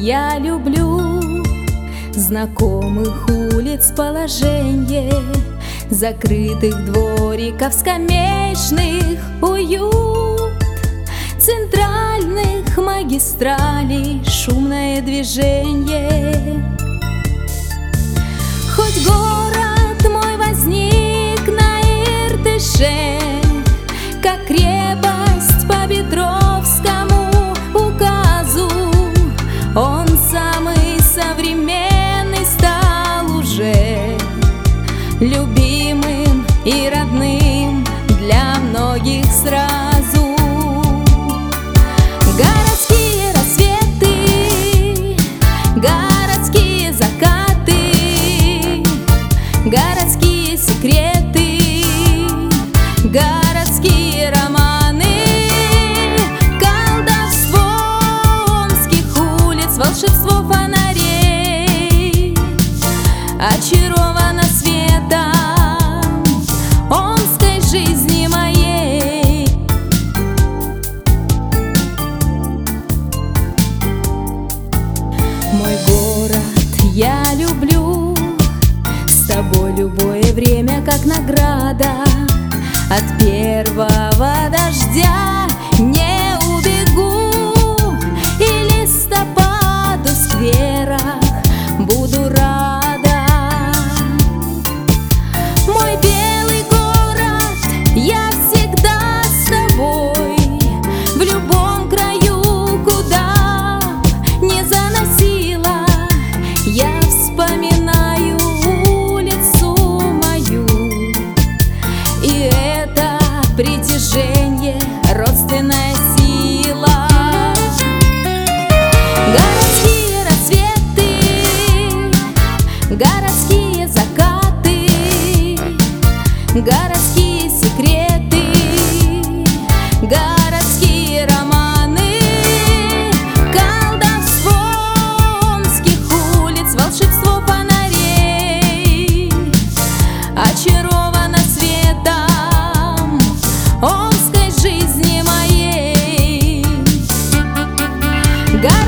я люблю знакомых улиц положенье, закрытых двориков скамеечных уют, центральных магистралей шумное движение. Хоть город мой возник на Иртыше, как крепость по Петровскому указу, он самый современный стал уже, любимым и родным для многих сразу. Городские рассветы, городские закаты, городские секреты, городские романы, колдовство омских улиц, волшебство фонарей, очарована светом омской жизни моей. Мой город я люблю, с тобой любое время как награда. От первого дождя не убегу, и листопаду в скверах буду рада. Мой белый город, я всегда с тобой, в любом краю, куда не заносила, я вспоминаю улицу мою, и это притяжение, родственная сила. Городские рассветы, городские закаты, городские секреты, городские романы, колдовство омских улиц, волшебство фонарей, очарована светом омской жизни моей.